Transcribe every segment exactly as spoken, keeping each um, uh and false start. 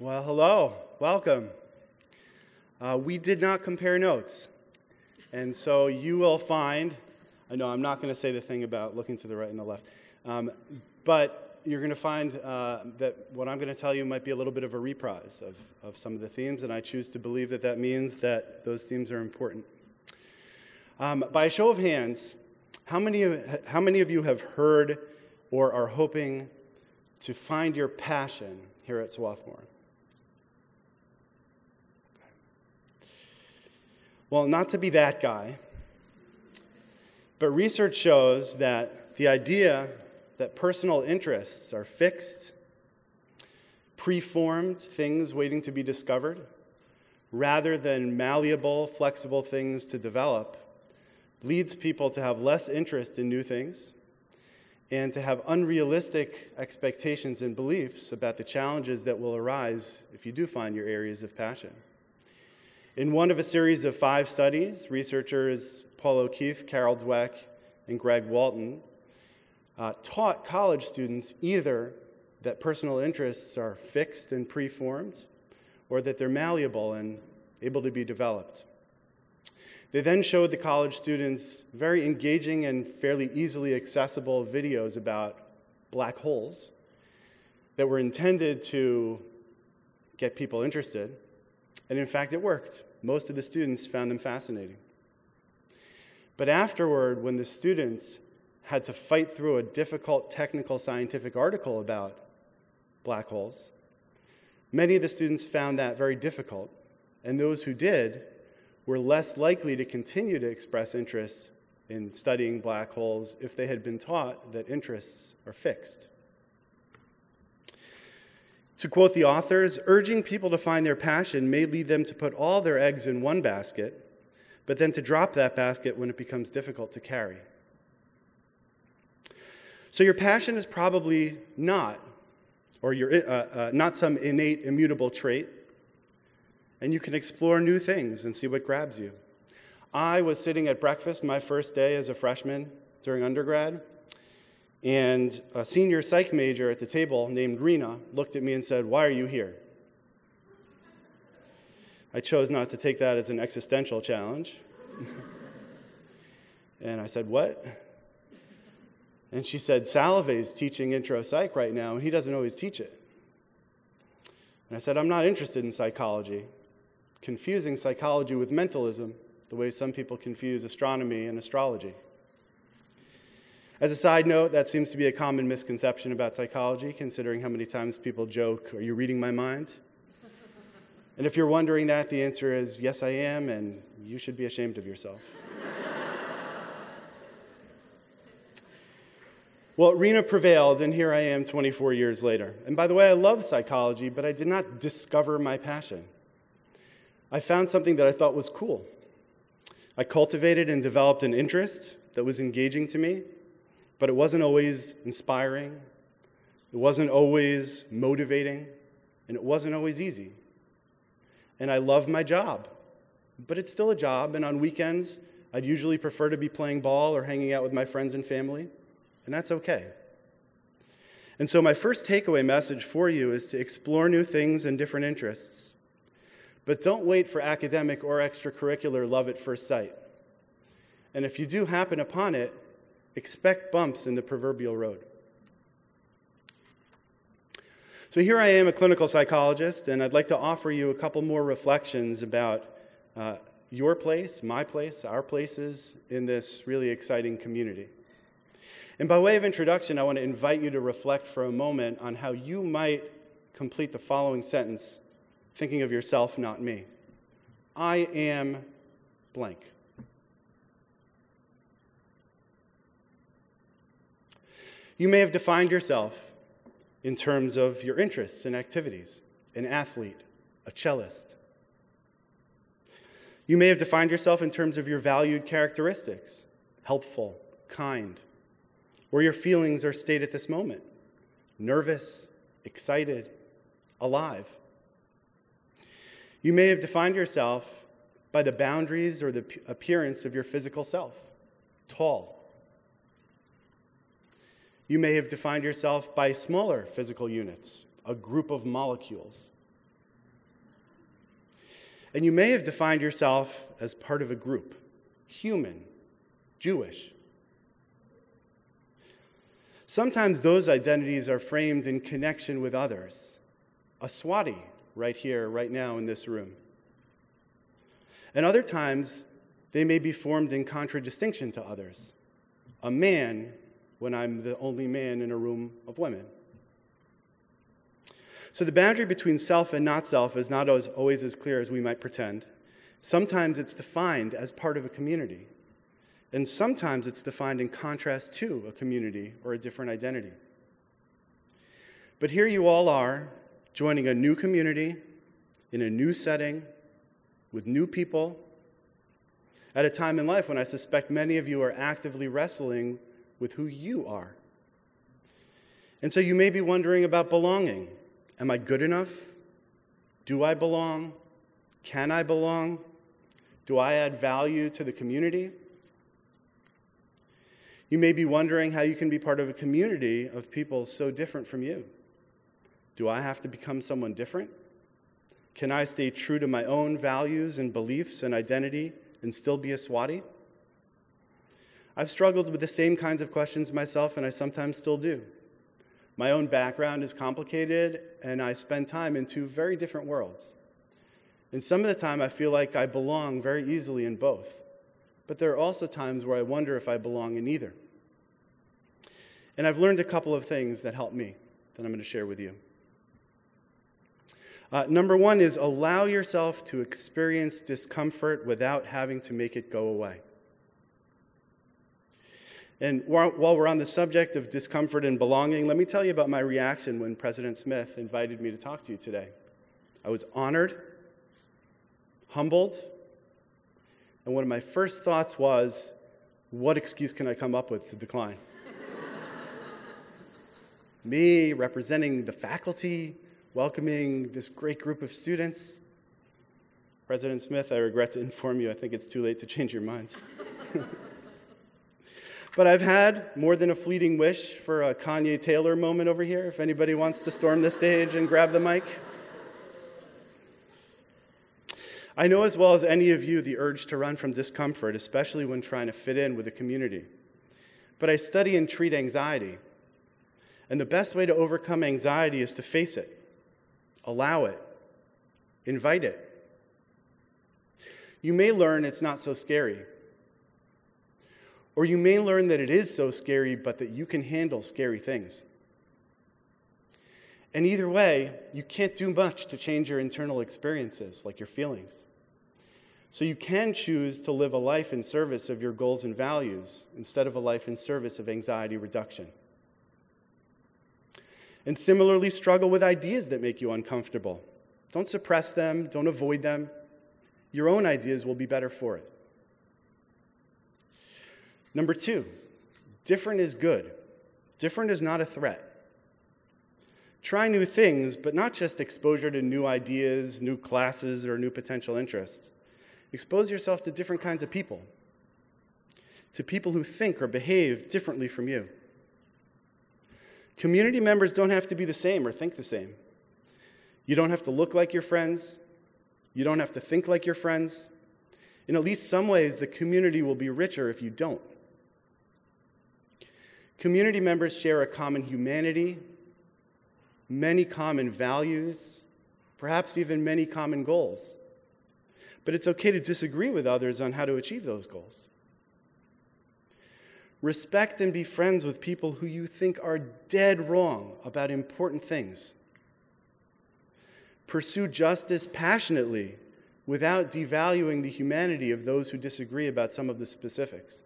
Well, hello, welcome. Uh, we did not compare notes, and so you will find, I know I'm not going to say the thing about looking to the right and the left, um, but you're going to find uh, that what I'm going to tell you might be a little bit of a reprise of, of some of the themes, and I choose to believe that that means that those themes are important. Um, by a show of hands, how many, of, how many of you have heard or are hoping to find your passion here at Swarthmore? Well, not to be that guy, but research shows that the idea that personal interests are fixed, preformed things waiting to be discovered, rather than malleable, flexible things to develop, leads people to have less interest in new things and to have unrealistic expectations and beliefs about the challenges that will arise if you do find your areas of passion. In one of a series of five studies, researchers Paul O'Keefe, Carol Dweck, and Greg Walton uh, taught college students either that personal interests are fixed and preformed, or that they're malleable and able to be developed. They then showed the college students very engaging and fairly easily accessible videos about black holes that were intended to get people interested. And in fact, it worked. Most of the students found them fascinating. But afterward, when the students had to fight through a difficult technical scientific article about black holes, many of the students found that very difficult. And those who did were less likely to continue to express interest in studying black holes if they had been taught that interests are fixed. To quote the authors, urging people to find their passion may lead them to put all their eggs in one basket, but then to drop that basket when it becomes difficult to carry. So your passion is probably not, or your, uh, uh, not some innate, immutable trait, and you can explore new things and see what grabs you. I was sitting at breakfast my first day as a freshman during undergrad, and a senior psych major at the table named Rena looked at me and said, "Why are you here?" I chose not to take that as an existential challenge. And I said, "What?" And she said, "Salive's teaching intro psych right now, and he doesn't always teach it." And I said, "I'm not interested in psychology." Confusing psychology with mentalism, the way some people confuse astronomy and astrology. As a side note, that seems to be a common misconception about psychology, considering how many times people joke, "Are you reading my mind?" And if you're wondering that, the answer is, yes, I am, and you should be ashamed of yourself. Well, Rena prevailed, and here I am twenty-four years later. And by the way, I love psychology, but I did not discover my passion. I found something that I thought was cool. I cultivated and developed an interest that was engaging to me, but it wasn't always inspiring, it wasn't always motivating, and it wasn't always easy. And I loved my job, but it's still a job, and on weekends, I'd usually prefer to be playing ball or hanging out with my friends and family, and that's okay. And so my first takeaway message for you is to explore new things and different interests, but don't wait for academic or extracurricular love at first sight. And if you do happen upon it, expect bumps in the proverbial road. So here I am, a clinical psychologist, and I'd like to offer you a couple more reflections about uh, your place, my place, our places in this really exciting community. And by way of introduction, I want to invite you to reflect for a moment on how you might complete the following sentence, thinking of yourself, not me. I am blank. You may have defined yourself in terms of your interests and activities, an athlete, a cellist. You may have defined yourself in terms of your valued characteristics, helpful, kind, or your feelings or state at this moment, nervous, excited, alive. You may have defined yourself by the boundaries or the appearance of your physical self, tall. You may have defined yourself by smaller physical units, a group of molecules, And you may have defined yourself as part of a group, human, Jewish. Sometimes those identities are framed in connection with others. A Swati, right here, right now in this room. And other times, they may be formed in contradistinction to others. A man when I'm the only man in a room of women. So the boundary between self and not self is not always, always as clear as we might pretend. Sometimes it's defined as part of a community. And sometimes it's defined in contrast to a community or a different identity. But here you all are, joining a new community, in a new setting, with new people, at a time in life when I suspect many of you are actively wrestling with who you are. And so you may be wondering about belonging. Am I good enough? Do I belong? Can I belong? Do I add value to the community? You may be wondering how you can be part of a community of people so different from you. Do I have to become someone different? Can I stay true to my own values and beliefs and identity and still be a Swati? I've struggled with the same kinds of questions myself, and I sometimes still do. My own background is complicated, and I spend time in two very different worlds. And some of the time, I feel like I belong very easily in both. But there are also times where I wonder if I belong in either. And I've learned a couple of things that help me that I'm going to share with you. Uh, number one is allow yourself to experience discomfort without having to make it go away. And while we're on the subject of discomfort and belonging, let me tell you about my reaction when President Smith invited me to talk to you today. I was honored, humbled, and one of my first thoughts was, what excuse can I come up with to decline? Me representing the faculty, welcoming this great group of students. President Smith, I regret to inform you, I think it's too late to change your minds. But I've had more than a fleeting wish for a Kanye Taylor moment over here, if anybody wants to storm the stage and grab the mic. I know as well as any of you the urge to run from discomfort, especially when trying to fit in with a community. But I study and treat anxiety. And the best way to overcome anxiety is to face it, allow it, invite it. You may learn it's not so scary. Or you may learn that it is so scary, but that you can handle scary things. And either way, you can't do much to change your internal experiences, like your feelings. So you can choose to live a life in service of your goals and values instead of a life in service of anxiety reduction. And similarly, struggle with ideas that make you uncomfortable. Don't suppress them, don't avoid them. Your own ideas will be better for it. Number two, different is good. Different is not a threat. Try new things, but not just exposure to new ideas, new classes, or new potential interests. Expose yourself to different kinds of people, to people who think or behave differently from you. Community members don't have to be the same or think the same. You don't have to look like your friends. You don't have to think like your friends. In at least some ways, the community will be richer if you don't. Community members share a common humanity, many common values, perhaps even many common goals. But it's okay to disagree with others on how to achieve those goals. Respect and be friends with people who you think are dead wrong about important things. Pursue justice passionately without devaluing the humanity of those who disagree about some of the specifics.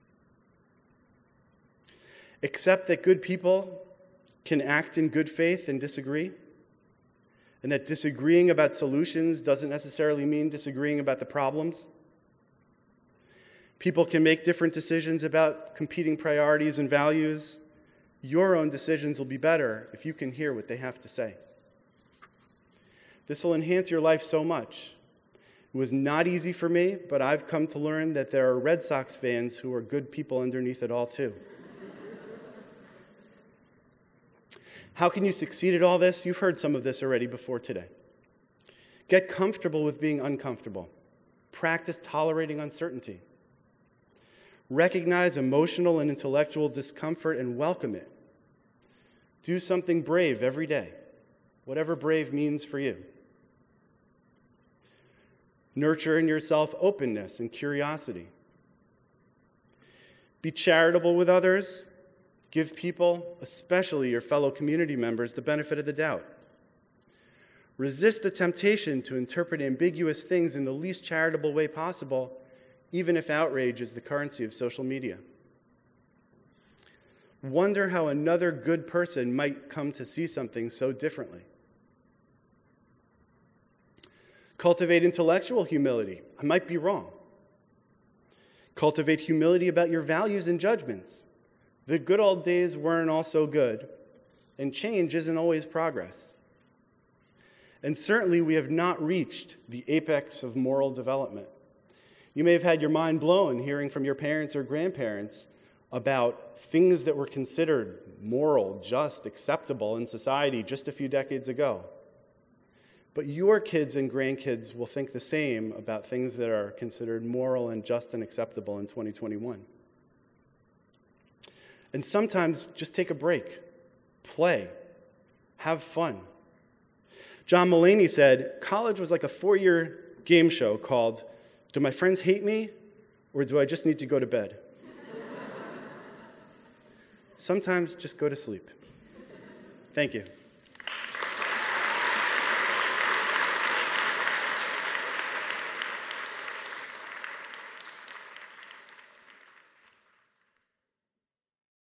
Accept that good people can act in good faith and disagree, and that disagreeing about solutions doesn't necessarily mean disagreeing about the problems. People can make different decisions about competing priorities and values. Your own decisions will be better if you can hear what they have to say. This will enhance your life so much. It was not easy for me, but I've come to learn that there are Red Sox fans who are good people underneath it all, too. How can you succeed at all this? You've heard some of this already before today. Get comfortable with being uncomfortable. Practice tolerating uncertainty. Recognize emotional and intellectual discomfort and welcome it. Do something brave every day, whatever brave means for you. Nurture in yourself openness and curiosity. Be charitable with others. Give people, especially your fellow community members, the benefit of the doubt. Resist the temptation to interpret ambiguous things in the least charitable way possible, even if outrage is the currency of social media. Wonder how another good person might come to see something so differently. Cultivate intellectual humility. I might be wrong. Cultivate humility about your values and judgments. The good old days weren't all so good, and change isn't always progress. And certainly we have not reached the apex of moral development. You may have had your mind blown hearing from your parents or grandparents about things that were considered moral, just, acceptable in society just a few decades ago. But your kids and grandkids will think the same about things that are considered moral and just and acceptable in twenty twenty-one. And sometimes just take a break, play, have fun. John Mulaney said, college was like a four-year game show called, Do My Friends Hate Me, or Do I Just Need to Go to Bed? Sometimes just go to sleep. Thank you.